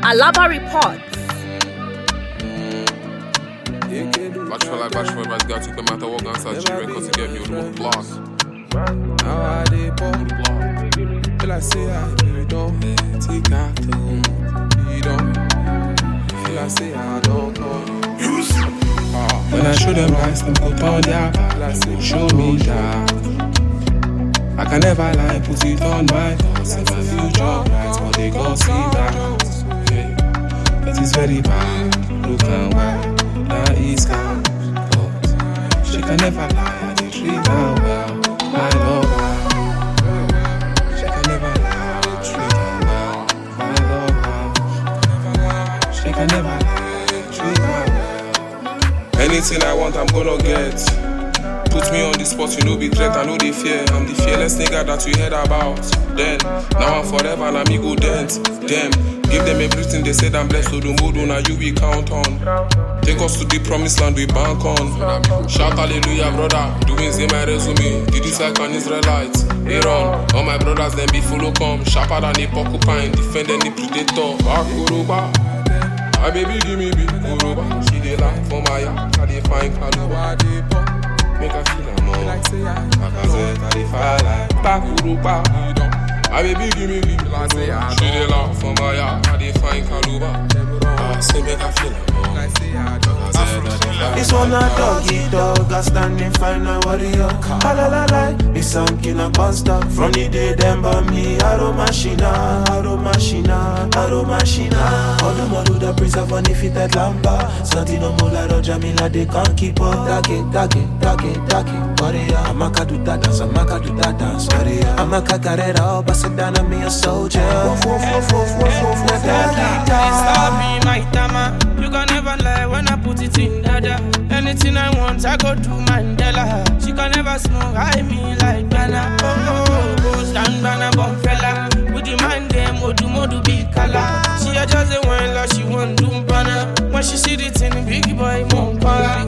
Alaba Report. Bachelor, right guy took them out of Organ G records to get me with one blast. Now I did pop. Feel I say I don't take after you don't. Feel I say I don't know. When I show them lies, them put on their back. Show me that I can never lie, put it on my cause. In my future bright, but they gon' see that. Yeah. It is very bad, look and why. Now it's calm, but she can never lie, I did treat her well. My lover, she can never lie, I did treat her well. My lover, she can never lie, I did treat her well. Anything I want, I'm gonna get. Put me on the spot, you know be threat, I know they fear. I'm the fearless nigga that you heard about. Then, now I'm forever and I'm ego dent. Them, give them everything they said I'm blessed. So the mood now you we count on. Take us to the promised land we bank on. Shout hallelujah brother, doing say my resume. Did this like an Israelite? Aaron, all my brothers then be follow come. Sharper than a porcupine, defend any predator. Akuruba, my baby give me big Kuruba. She dey laugh for my yard, I dey find Kaluba. Make her feel a more like say I dey fire like Bakuruba. My baby give me big Kuruba. She dey laugh for my yard, I dey find Kaluba. Say make her feel a more like say this one a doggy dog, a standing fine a warrior. La la la la, me song in a bust-up. From the day them by me, Aro machina, Aro machina, Aro machina. All the more do the preserve on the fitted lamba. Something no more like Jamila, they can't keep up. Take, warrior. Amaka do that dance, Amaka do that dance, warrior. Amaka carrera, but sit down and me a soldier. Stop me, my tama. You can never lie when I put it in dada. Anything I want, I go to Mandela. She can never smoke, I mean like Ghana. Oh, stand banana bomb fella. With the mind them, modu big color. She a just a one like she want doom banana. When she see the thing, big boy, mom para.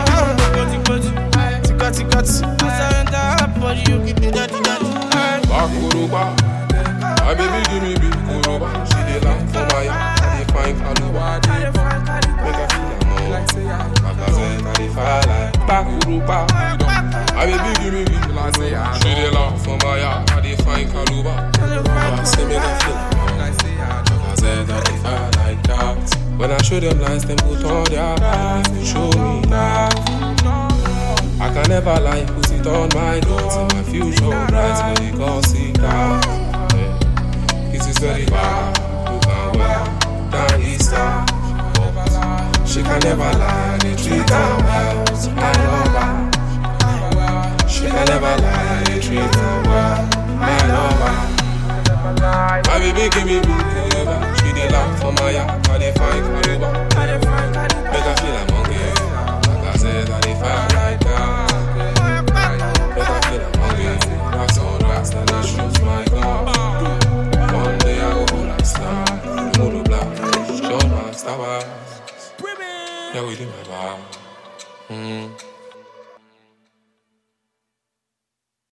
Got I enter her body, you give me daddy. Bakuruba, my baby give me big Kuruba. She dey laugh for my yard, I dey find Kaluba. Make her feel a more like say I dey fire like Bakuruba. My baby give me big Kuruba. She dey laugh for my yard, I dey find Kaluba. Say make her feel a more like say I dey fire like that. When I show them lies, them put on their back. Show me that I can never lie, put it on my notes. In my future bright, but they can't see that. Yeah. It is very bad, you can wear down Easter. She can never lie, they treat her well. I love her. She can never lie, they treat her well. I love her. My baby give me